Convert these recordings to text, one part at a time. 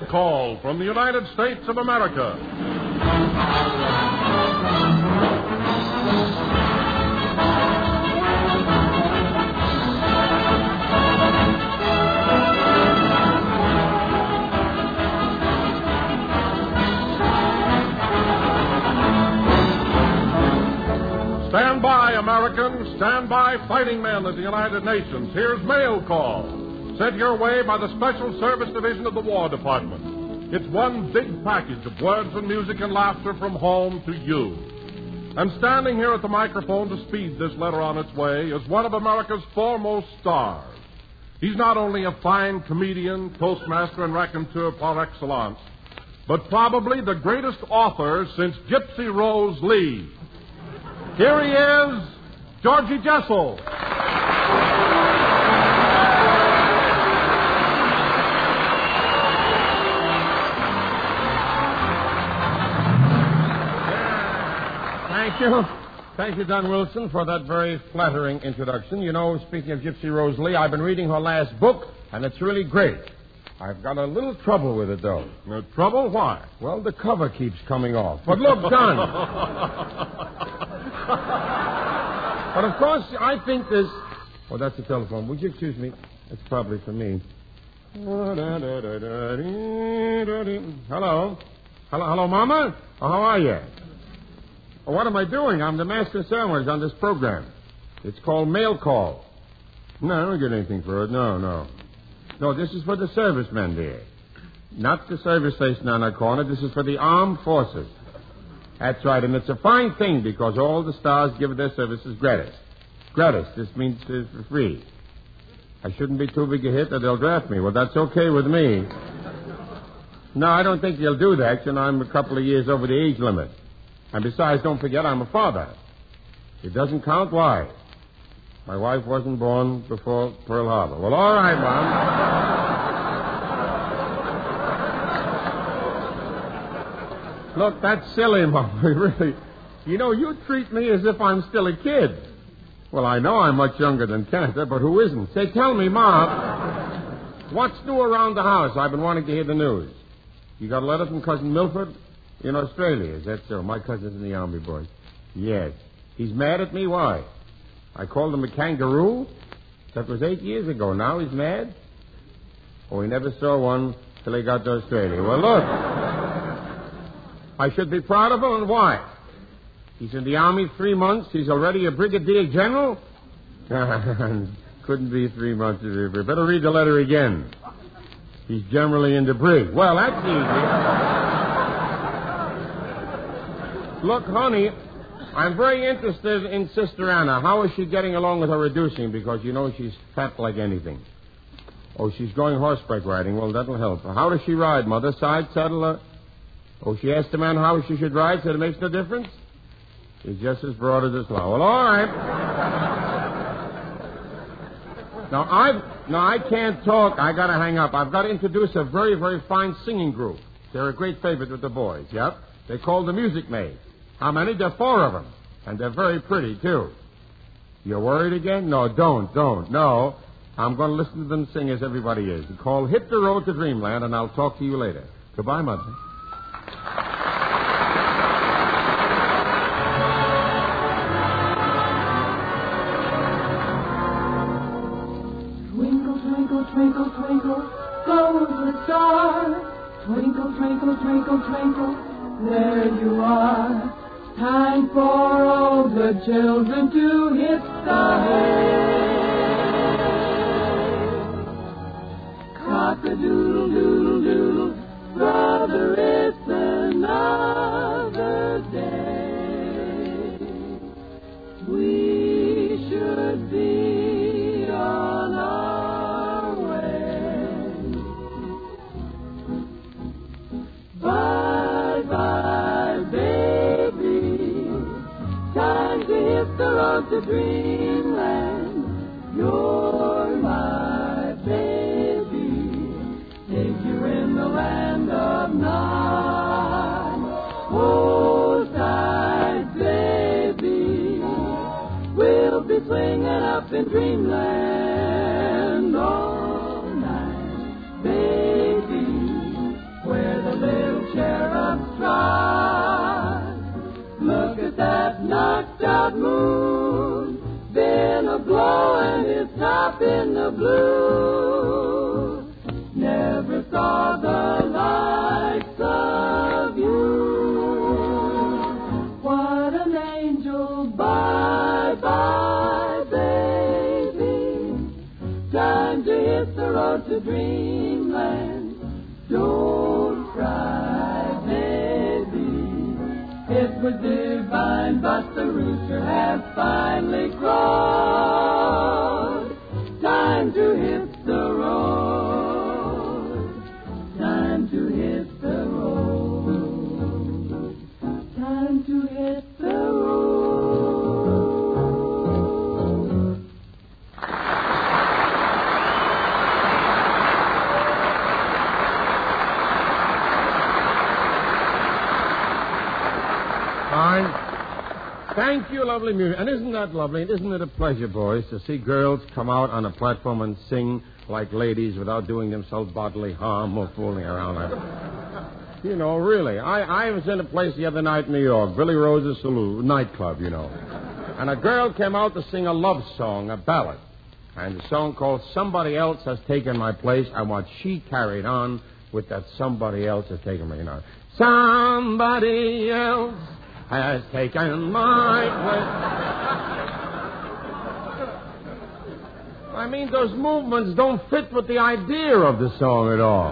Mail Call from the United States of America. Stand by, Americans. Stand by, fighting men of the United Nations. Here's Mail Call, sent your way by the Special Service Division of the War Department. It's one big package of words and music and laughter from home to you. And standing here at the microphone to speed this letter on its way is one of America's foremost stars. He's not only a fine comedian, toastmaster, and raconteur par excellence, but probably the greatest author since Gypsy Rose Lee. Here he is, Georgie Jessel. Thank you, Don Wilson, for that very flattering introduction. You know, speaking of Gypsy Rose Lee, I've been reading her last book, and it's really great. I've got a little trouble with it, though. Trouble? Why? Well, the cover keeps coming off. But look, Don. But, of course, I think this... Oh, that's the telephone. Would you excuse me? It's probably for me. Hello? Hello, Mama? Oh, how are you? Oh, what am I doing? I'm the master of ceremonies on this program. It's called Mail Call. No, I don't get anything for it. No. No, this is for the servicemen, dear. Not the service station on our corner. This is for the armed forces. That's right, and it's a fine thing because all the stars give their services gratis. Gratis. This means for free. I shouldn't be too big a hit or they'll draft me. Well, that's okay with me. No, I don't think they'll do that. You know, I'm a couple of years over the age limit. And besides, don't forget, I'm a father. It doesn't count. Why? My wife wasn't born before Pearl Harbor. Well, all right, Mom. Look, that's silly, Mom. Really. You know, you treat me as if I'm still a kid. Well, I know I'm much younger than Canada, but who isn't? Say, tell me, Mom, what's new around the house? I've been wanting to hear the news. You got a letter from Cousin Milford in Australia, is that so? My cousin's in the Army, boy. Yes. He's mad at me? Why? I called him a kangaroo? That was 8 years ago. Now he's mad? Oh, he never saw one till he got to Australia. Well, look. I should be proud of him, and why? He's in the Army 3 months. He's already a brigadier general? Couldn't be 3 months. Better read the letter again. He's generally in the brig. Well, that's easy. Look, honey, I'm very interested in Sister Anna. How is she getting along with her reducing? Because, you know, she's fat like anything. Oh, she's going horseback riding. Well, that'll help. How does she ride, Mother? Side, saddle? Oh, she asked the man how she should ride, so it makes no difference? He's just as broad as a slough. Well, all right. Now, I can't talk. I got to hang up. I've got to introduce a very, very fine singing group. They're a great favorite with the boys, yep. They're called the Music Maids. How many? There are 4 of them. And they're very pretty, too. You're worried again? No, don't. No. I'm going to listen to them sing as everybody is. It's called Hit the Road to Dreamland, and I'll talk to you later. Goodbye, Mother. Twinkle, twinkle, twinkle, twinkle, goes the star. Twinkle, twinkle, twinkle, twinkle, there you are. Time for all the children to hit the hay. Cock-a-doodle-doodle-doodle, brother, it's another day. We should be on our way. Bye-bye, baby. Time to hit the road to dreamland. You're my baby. Take you in the land of none. Hold tight, baby. We'll be swinging up in dreamland all night, baby. moon, been a-blowing his top in the blue. Never saw the likes of you. What an angel, bye-bye, baby. Time to hit the road to dreamland. Don't cry, baby. It was divine, but the rooster has finally crowed. Time to hit the road. Time to hit the road. Time to hit the road. Fine. Thank you, lovely music. And isn't that lovely? And isn't it a pleasure, boys, to see girls come out on a platform and sing like ladies without doing themselves bodily harm or fooling around? You know, really. I was in a place the other night in New York, Billy Rose's Saloon, nightclub, you know. And a girl came out to sing a love song, a ballad. And the song called Somebody Else Has Taken My Place, and what she carried on with that somebody else has taken me, you know. Somebody else has taken my place. I mean, those movements don't fit with the idea of the song at all.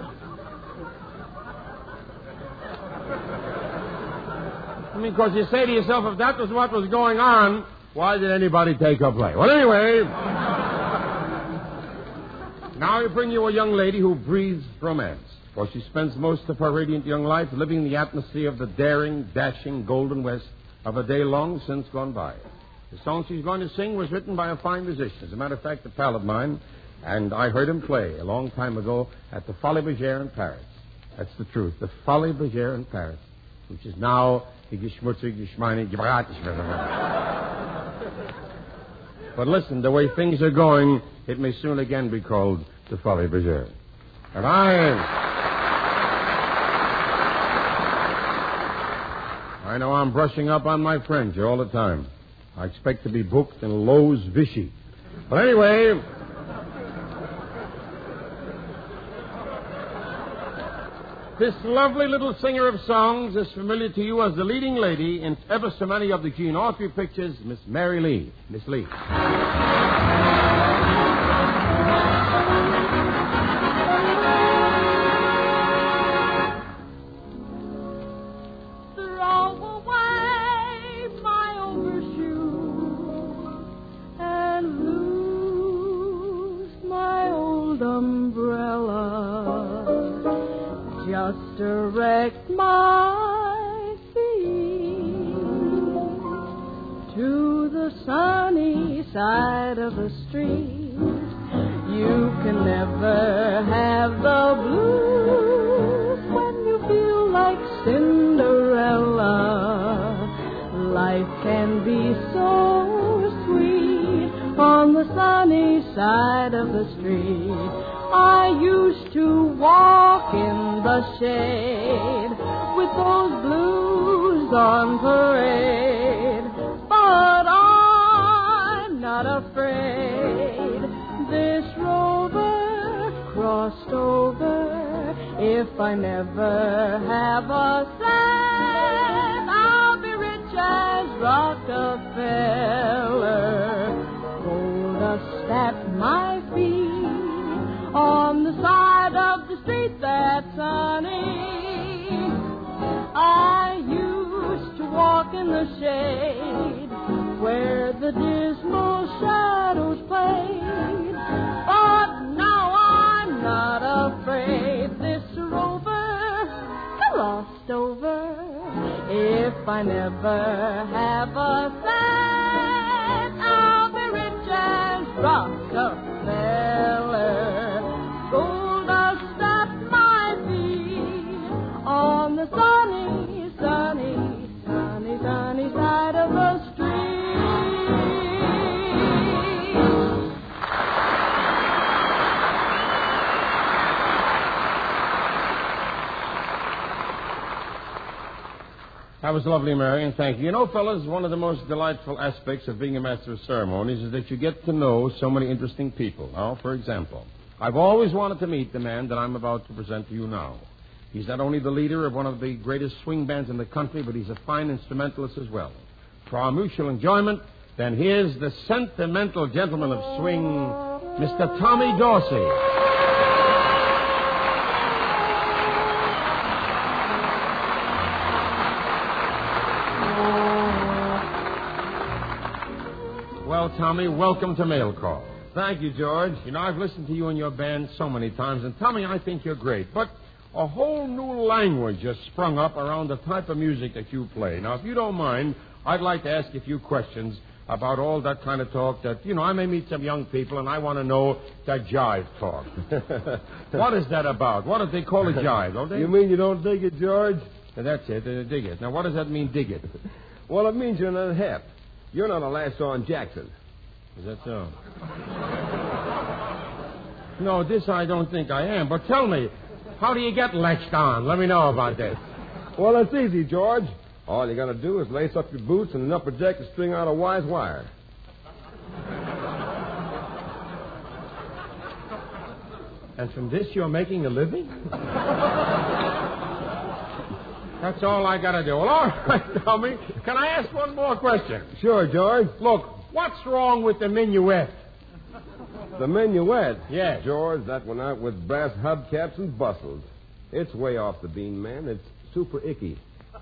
I mean, because you say to yourself, if that was what was going on, why did anybody take her place? Well, anyway, now I bring you a young lady who breathes romance. For she spends most of her radiant young life living the atmosphere of the daring, dashing Golden West of a day long since gone by. The song she's going to sing was written by a fine musician. As a matter of fact, a pal of mine, and I heard him play a long time ago at the Folies Bergère in Paris. That's the truth, the Folies Bergère in Paris, which is now the Geschmutzig, Geschmeine, But listen, the way things are going, it may soon again be called the Folies Bergère. And I know I'm brushing up on my French all the time. I expect to be booked in Lowe's Vichy. But anyway, this lovely little singer of songs is familiar to you as the leading lady in ever so many of the Gene Autry pictures, Miss Mary Lee. Miss Lee. Direct my feet to the sunny side of the street. You can never have the blues when you feel like Cinderella. Life can be so sweet on the sunny side of the street. I used to walk in the shade with those blues on parade, but I'm not afraid. This rover crossed over. If I never have a cent, I'll be rich as Rockefeller. Gold dust at my feet on the side of the street that's sunny. I used to walk in the shade where the dismal shadows played, but now I'm not afraid. This rover crossed over. If I never have a cent, I'll be rich as Rockefeller. Gold dust at my feet on the sunny, sunny, sunny, sunny side of the street. How That was lovely, Marion. Thank you. You know, fellas, one of the most delightful aspects of being a master of ceremonies is that you get to know so many interesting people. Now, for example, I've always wanted to meet the man that I'm about to present to you now. He's not only the leader of one of the greatest swing bands in the country, but he's a fine instrumentalist as well. For our mutual enjoyment, then here's the sentimental gentleman of swing, Mr. Tommy Dorsey. Well, Tommy, welcome to Mail Call. Thank you, George. You know, I've listened to you and your band so many times, and Tommy, I think you're great. But a whole new language has sprung up around the type of music that you play. Now, if you don't mind, I'd like to ask you a few questions about all that kind of talk that, you know, I may meet some young people, and I want to know that jive talk. What is that about? What do they call a jive, don't they? You mean you don't dig it, George? That's it, dig it. Now, what does that mean, dig it? Well, it means you're not hep. You're not a Last-on Jackson. Is that so? No, this I don't think I am. But tell me, how do you get latched on? Let me know about this. Well, it's easy, George. All you got to do is lace up your boots and an upper deck and string out a wise wire. And from this you're making a living? That's all I got to do. Well, all right, Tommy. Can I ask one more question? Sure, George. Look, what's wrong with the minuet? The minuet? Yes. George, that went out with brass hubcaps and bustles. It's way off the beam, man. It's super icky.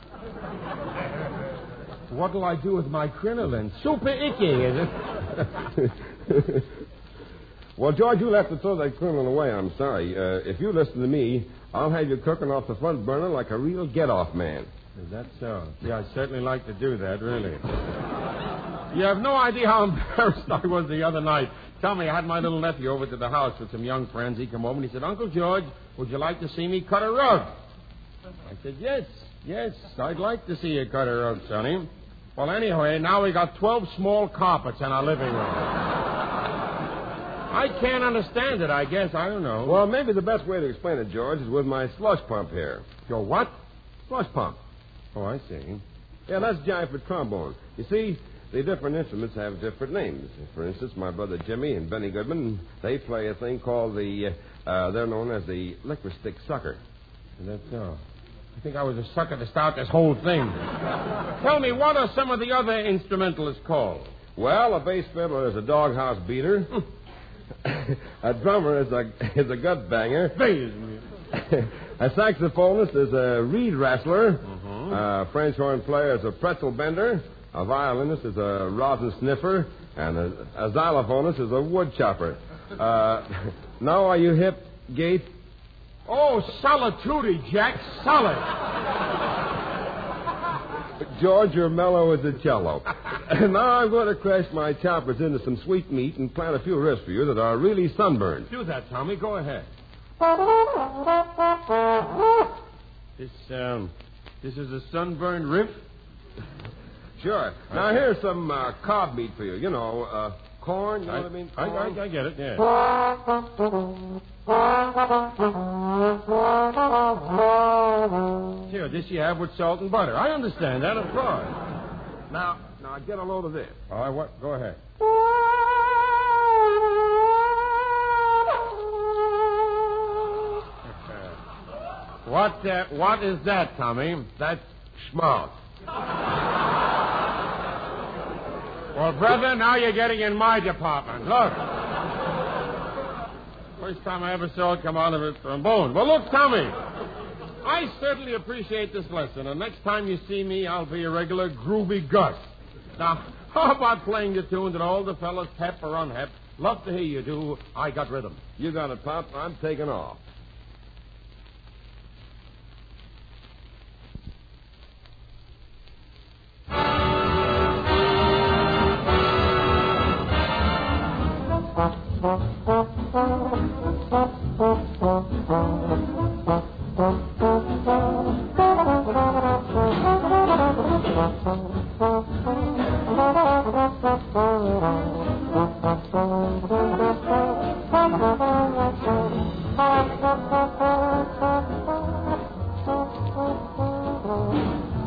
What'll I do with my crinoline? Super icky, is it? Well, George, you'll have to throw that crinoline away. I'm sorry. If you listen to me, I'll have you cooking off the front burner like a real get-off man. Is that so? Yeah, I'd certainly like to do that, really. You have no idea how embarrassed I was the other night. Tell me, I had my little nephew over to the house with some young friends. He came home and he said, Uncle George, would you like to see me cut a rug? I said, yes, I'd like to see you cut a rug, Sonny. Well, anyway, now we got 12 small carpets in our living room. I can't understand it, I guess. I don't know. Well, maybe the best way to explain it, George, is with my slush pump here. Your what? Slush pump. Oh, I see. Yeah, that's jive for trombone. You see, the different instruments have different names. For instance, my brother Jimmy and Benny Goodman, they play a thing called they're known as the liquor stick sucker. Is that so? I think I was a sucker to start this whole thing. Tell me, what are some of the other instrumentalists called? Well, a bass fiddler is a doghouse beater. A drummer is a gut banger. A saxophonist is a reed wrestler. A French horn player is a pretzel bender. A violinist is a rosin sniffer. And a xylophonist is a wood chopper. Now are you hip, Gate? Oh, solitude, Jack. Solid. George, you're mellow as a cello. And now I'm going to crash my choppers into some sweet meat and plant a few riffs for you that are really sunburned. Do that, Tommy. Go ahead. This is a sunburned riff? Sure. Now, here's some cob meat for you. You know, corn, you know what I mean? I get it, yeah. Here, this you have with salt and butter. I understand that, of course. Now, get a load of this. All right, what? Go ahead. What is that, Tommy? That's schmaltz. Well, brother, now you're getting in my department. Look. First time I ever saw it come out of a trombone. Well, look, Tommy. I certainly appreciate this lesson, and next time you see me, I'll be a regular groovy Gus. Now, how about playing the tune that all the fellas, hep or unhep, love to hear you do, I Got Rhythm? You got it, Pop. I'm taking off.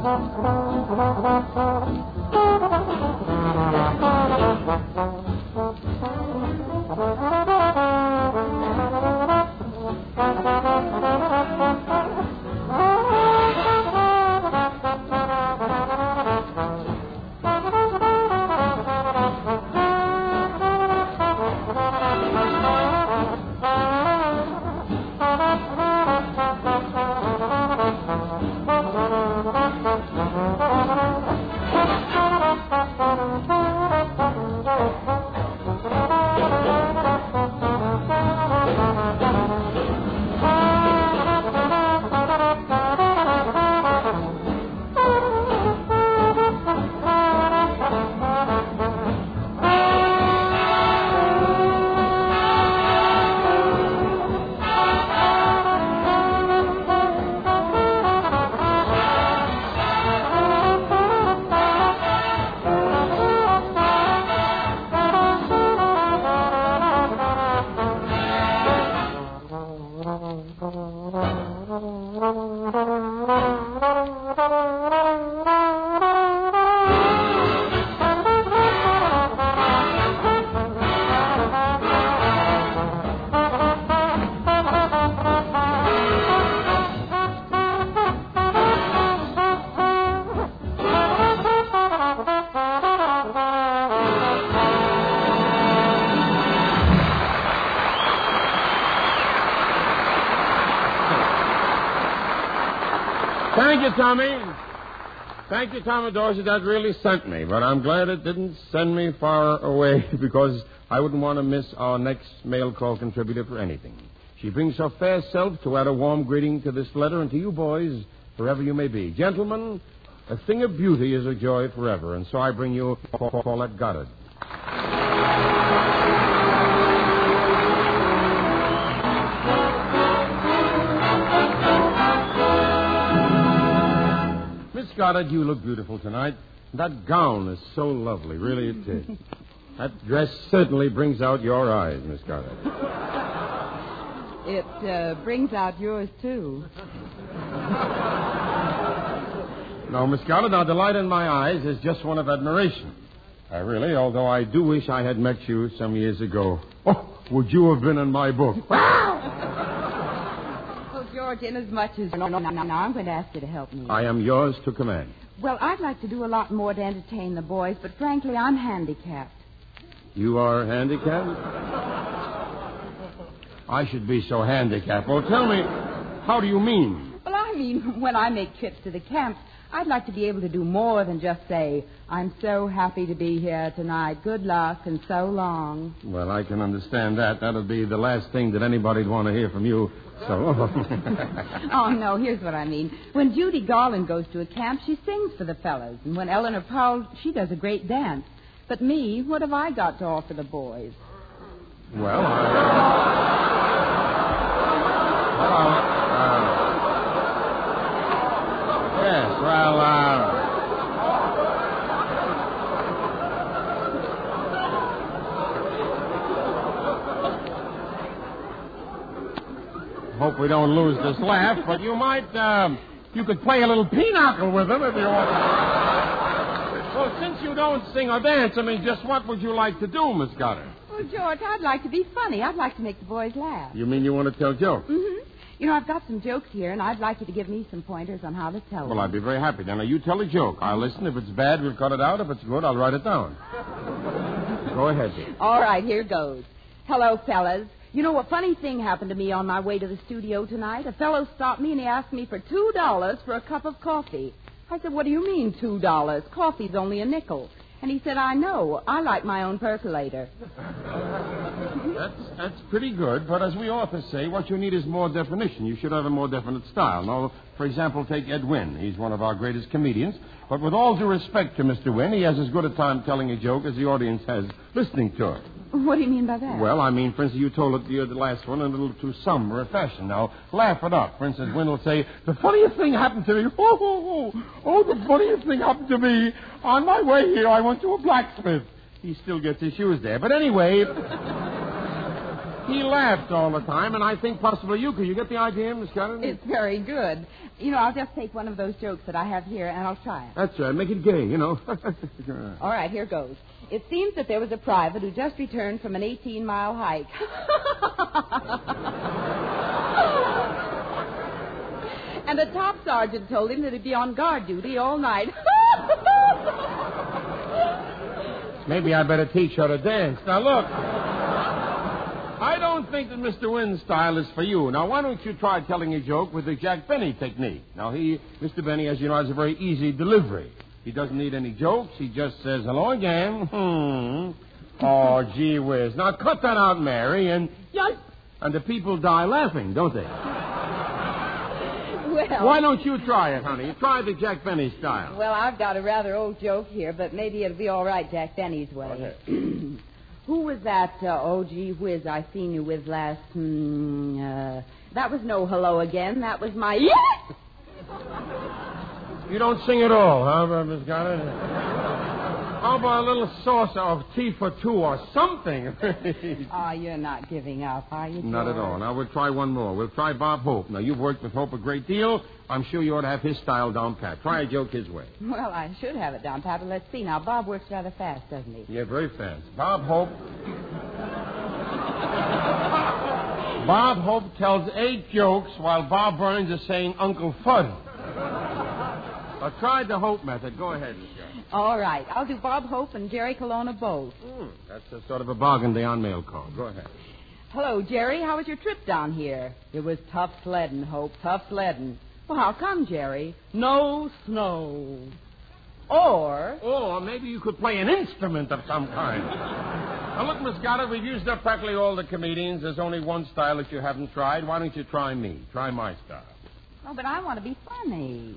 Thank you, Tommy. Thank you, Tommy Dorsey. That really sent me. But I'm glad it didn't send me far away because I wouldn't want to miss our next mail call contributor for anything. She brings her fair self to add a warm greeting to this letter and to you boys, wherever you may be. Gentlemen, a thing of beauty is a joy forever, and so I bring you Paulette Goddard. Goddard, you look beautiful tonight. That gown is so lovely. Really, it is. That dress certainly brings out your eyes, Miss Goddard. It brings out yours, too. No, Miss Goddard, now, the light in my eyes is just one of admiration. Really, although I do wish I had met you some years ago. Oh, would you have been in my book? George, inasmuch as... No, I'm going to ask you to help me. I am yours to command. Well, I'd like to do a lot more to entertain the boys, but frankly, I'm handicapped. You are handicapped? I should be so handicapped. Well, tell me, how do you mean? Well, I mean, when I make trips to the camps, I'd like to be able to do more than just say, I'm so happy to be here tonight. Good luck and so long. Well, I can understand that. That would be the last thing that anybody'd want to hear from you. So. Oh, no, here's what I mean. When Judy Garland goes to a camp, she sings for the fellows. And when Eleanor Powell, she does a great dance. But me, what have I got to offer the boys? Well, yes, well, hope we don't lose this laugh, but you might, you could play a little pinochle with them if you want. Well, since you don't sing or dance, I mean, just what would you like to do, Miss Goddard? Well, George, I'd like to be funny. I'd like to make the boys laugh. You mean you want to tell jokes? Mm-hmm. You know, I've got some jokes here, and I'd like you to give me some pointers on how to tell them. Well, I'd be very happy. Now, you tell a joke. I'll listen. If it's bad, we'll cut it out. If it's good, I'll write it down. Go ahead, dear. All right, here goes. Hello, fellas. You know, a funny thing happened to me on my way to the studio tonight. A fellow stopped me and he asked me for $2 for a cup of coffee. I said, what do you mean, $2? Coffee's only a nickel. And he said, I know. I like my own percolator. That's pretty good, but as we authors say, what you need is more definition. You should have a more definite style. Now, for example, take Ed Wynn. He's one of our greatest comedians. But with all due respect to Mr. Wynn, he has as good a time telling a joke as the audience has listening to it. What do you mean by that? Well, I mean, for instance, you told it the last one in a little too somber a fashion. Now, laugh it up. For instance, Wynn will say, the funniest thing happened to me. Oh, the funniest thing happened to me. On my way here, I went to a blacksmith. He still gets his shoes there. But anyway... He laughed all the time, and I think possibly you could. You get the idea, Miss Carter? It's very good. I'll just take one of those jokes that I have here, and I'll try it. That's right. Make it gay, All right, here goes. It seems that there was a private who just returned from an 18-mile hike. And a top sergeant told him that he'd be on guard duty all night. Maybe I better teach her to dance. Now, look. I don't think that Mr. Wynn's style is for you. Now, why don't you try telling a joke with the Jack Benny technique? Now, Mr. Benny, as you know, has a very easy delivery. He doesn't need any jokes. He just says, hello again. Oh, gee whiz. Now, cut that out, Mary, and the people die laughing, don't they? Well, why don't you try it, honey? Try the Jack Benny style. Well, I've got a rather old joke here, but maybe it'll be all right Jack Benny's way. Okay. Who was that, gee whiz, I seen you with last, that was no hello again. That was my, You don't sing at all, huh, Miss Goddard? How about a little saucer of tea for two or something? Oh, you're not giving up, are you, George? Not at all. Now, we'll try one more. We'll try Bob Hope. Now, you've worked with Hope a great deal. I'm sure you ought to have his style down pat. Try a joke his way. Well, I should have it down pat, but let's see. Now, Bob works rather fast, doesn't he? Yeah, very fast. Bob Hope tells 8 jokes while Bob Burns is saying Uncle Fudd. I tried the Hope method. Go ahead, Miss Garrett. All right. I'll do Bob Hope and Jerry Colonna both. That's a sort of a bargain day on mail call. Go ahead. Hello, Jerry. How was your trip down here? It was tough sledding, Hope. Tough sledding. Well, how come, Jerry? No snow. Or maybe you could play an instrument of some kind. Now, look, Miss Goddard, we've used up practically all the comedians. There's only one style that you haven't tried. Why don't you try me? Try my style. Oh, but I want to be funny.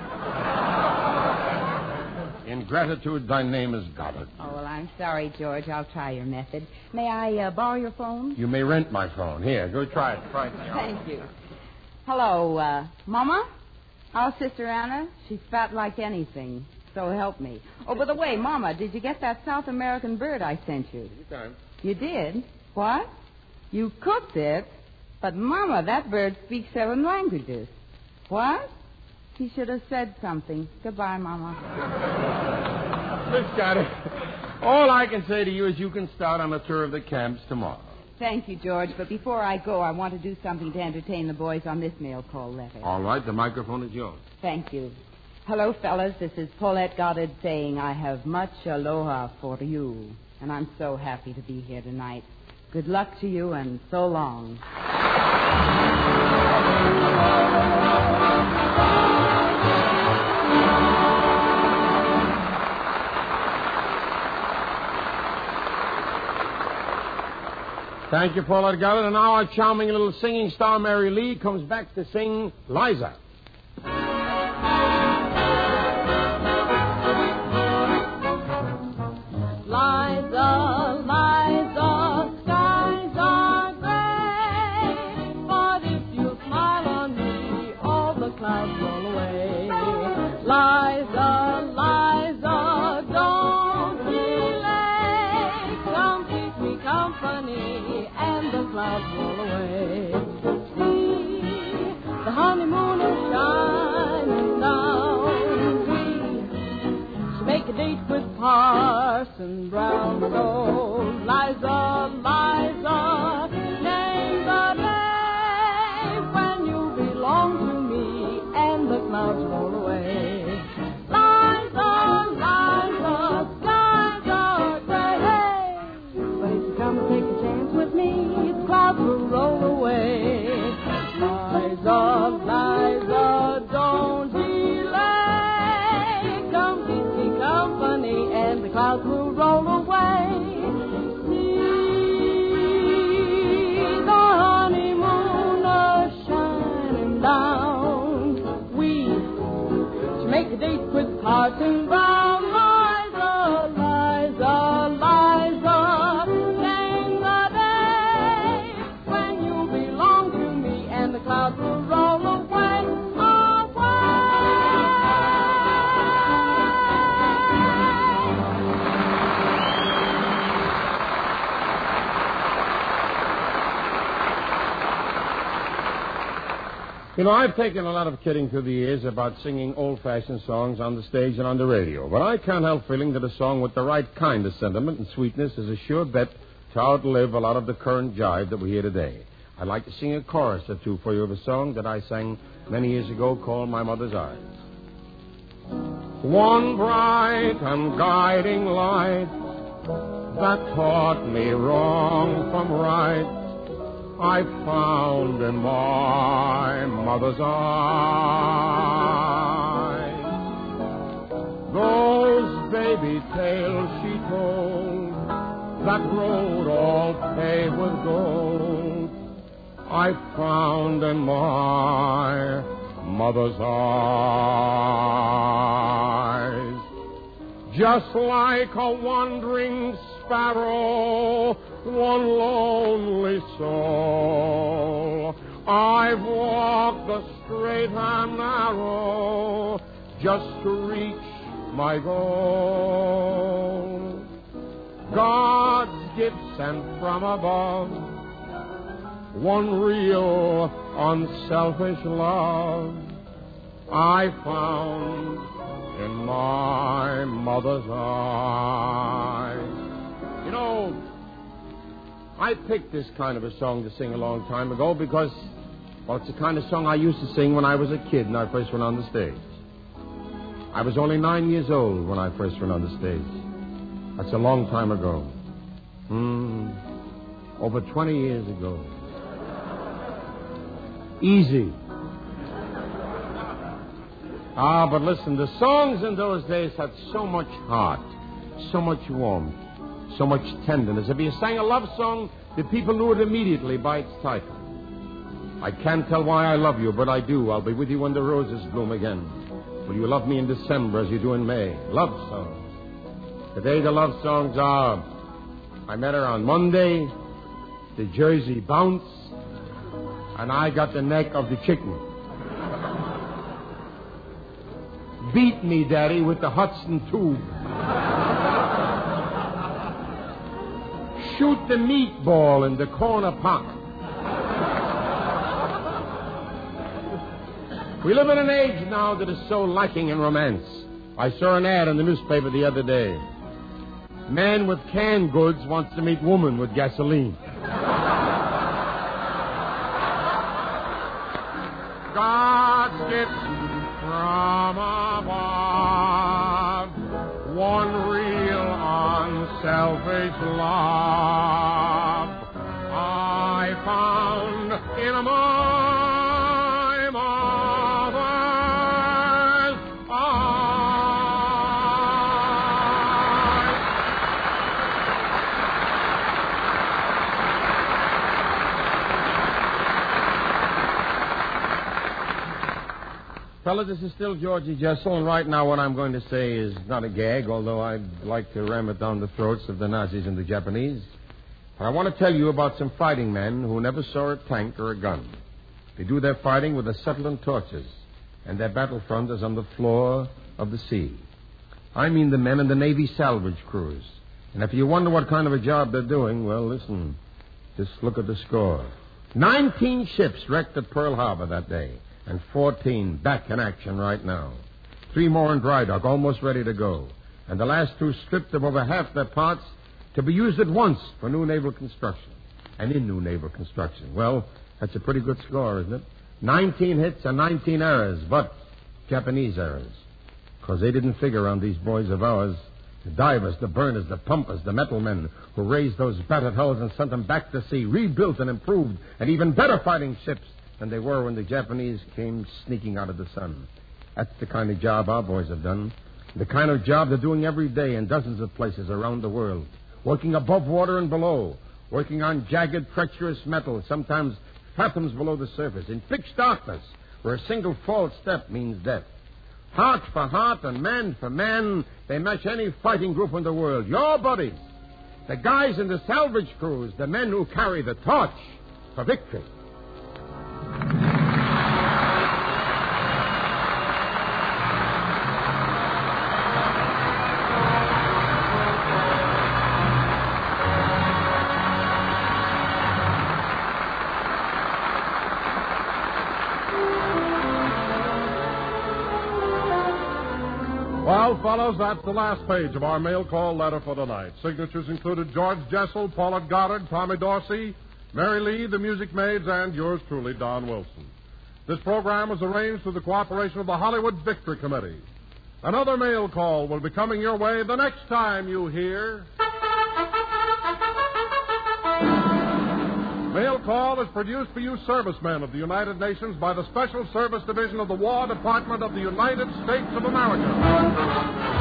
In gratitude, thy name is Goddard. Oh, well, I'm sorry, George. I'll try your method. May I borrow your phone? You may rent my phone. Here, go try it. Try it. Thank you. Hello, Mama? How's Sister Anna? She's fat like anything. So help me. Oh, by the way, Mama, did you get that South American bird I sent you? Anytime. You did? What? You cooked it? But, Mama, that bird speaks 7 languages. What? He should have said something. Goodbye, Mama. Miss Goddard, all I can say to you is you can start on a tour of the camps tomorrow. Thank you, George. But before I go, I want to do something to entertain the boys on this mail call letter. All right, the microphone is yours. Thank you. Hello, fellas. This is Paulette Goddard saying I have much aloha for you. And I'm so happy to be here tonight. Good luck to you, and so long. Thank you, Paulette Goddard. And now our charming little singing star, Mary Lee, comes back to sing Liza. Parson Brown, so Liza, Liza, name the day when you belong to me and the clouds roll away. Liza, Liza, skies are gray, but if you come and take a chance with me, the clouds will roll away. Liza, Liza, don't delay, come keep me company and the clouds will roll away. See You know, I've taken a lot of kidding through the years about singing old-fashioned songs on the stage and on the radio, but I can't help feeling that a song with the right kind of sentiment and sweetness is a sure bet to outlive a lot of the current jive that we hear today. I'd like to sing a chorus or two for you of a song that I sang many years ago called My Mother's Eyes. One bright and guiding light that taught me wrong from right I found in my mother's eyes. Those baby tales she told that road all paved with gold I found in my mother's eyes. Just like a wandering sparrow, one lonely soul, I've walked the straight and narrow just to reach my goal. God's gift sent from above, one real unselfish love I found in my mother's eyes. You know, I picked this kind of a song to sing a long time ago because, well, it's the kind of song I used to sing when I was a kid and I first went on the stage. I was only 9 years old when I first went on the stage. That's a long time ago. Over 20 years ago. Easy. But listen, the songs in those days had so much heart, so much warmth, so much tenderness. If you sang a love song, the people knew it immediately by its title. I can't tell why I love you, but I do. I'll be with you when the roses bloom again. Will you love me in December as you do in May? Love songs. Today the love songs are, I met her on Monday, the Jersey bounce, and I got the neck of the chicken. Beat me, Daddy, with the Hudson tube. Shoot the meatball in the corner pocket. We live in an age now that is so lacking in romance. I saw an ad in the newspaper the other day. Man with canned goods wants to meet woman with gasoline. God's gift from above, one real unselfish love I found in my mother's eyes. Fella, this is still Georgie Jessel, and right now what I'm going to say is not a gag, although I'd like to ram it down the throats of the Nazis and the Japanese. I want to tell you about some fighting men who never saw a tank or a gun. They do their fighting with acetylene torches, and their battlefront is on the floor of the sea. I mean the men in the Navy salvage crews. And if you wonder what kind of a job they're doing, well, listen, just look at the score. 19 ships wrecked at Pearl Harbor that day, and 14 back in action right now. 3 more in dry dock, almost ready to go. And the last 2 stripped of over half their parts to be used at once for new naval construction. And in new naval construction. Well, that's a pretty good score, isn't it? 19 hits and 19 errors, but Japanese errors. Because they didn't figure on these boys of ours, the divers, the burners, the pumpers, the metal men who raised those battered hulls and sent them back to sea, rebuilt and improved, and even better fighting ships than they were when the Japanese came sneaking out of the sun. That's the kind of job our boys have done. The kind of job they're doing every day in dozens of places around the world. Working above water and below. Working on jagged, treacherous metal, sometimes fathoms below the surface. In pitch darkness, where a single false step means death. Heart for heart and man for man, they match any fighting group in the world. Your buddies. The guys in the salvage crews. The men who carry the torch for victory. Well, fellows, that's the last page of our mail call letter for tonight. Signatures included George Jessel, Paulette Goddard, Tommy Dorsey, Mary Lee, the Music Maids, and yours truly, Don Wilson. This program was arranged through the cooperation of the Hollywood Victory Committee. Another mail call will be coming your way the next time you hear... Mail Call is produced for you servicemen of the United Nations by the Special Service Division of the War Department of the United States of America.